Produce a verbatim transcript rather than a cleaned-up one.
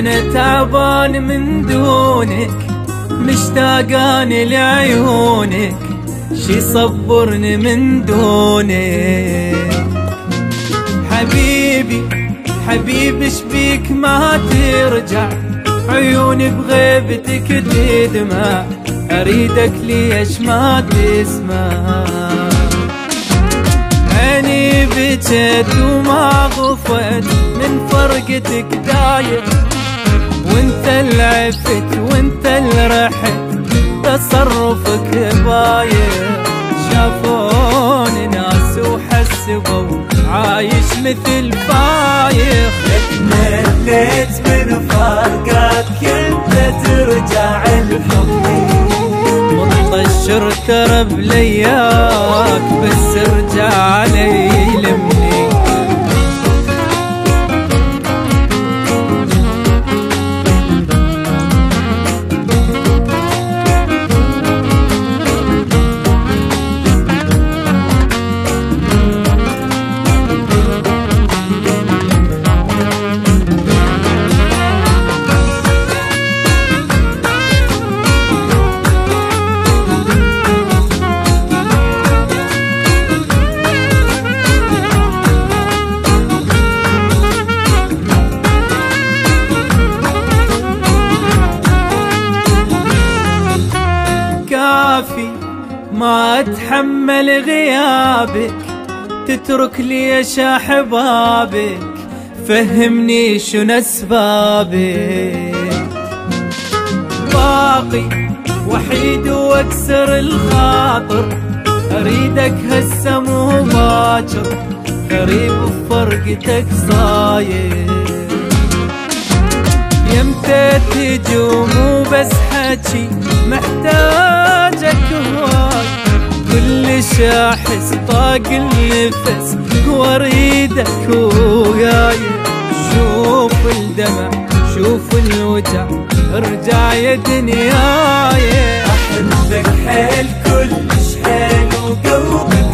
أنا تعبان من دونك، مشتاقاني لعيونك، شي صبرني من دونك. حبيبي حبيبي شبيك ما ترجع، عيوني بغيبتك تدمع، أريدك ليش ما تسمع. عيني بجت وما غفت من فرقتك داير، وانت اللي عفت وانت اللي رحت، تصرفك باير. شافوني ناس وحسبوا عايش مثل فايخ، تمنيت من فارقك انت ترجع لحضني، مطشر ترى بلياك بس ارجع علي لمني. ما اتحمل غيابك، تترك ليش احبابك، فهمني شنو اسبابك. باقي وحيد واكسر الخاطر، اريدك هسه مو باكر، غريب بفرقتك صاير. يمتى تجي ومو بس حكي، محتاجك هواي، كلش احس طاق النفس واريدك وياي. شوف الدمع شوف الوجع، ارجع يا دنياي. احبك حيل كلش حيل وقلبك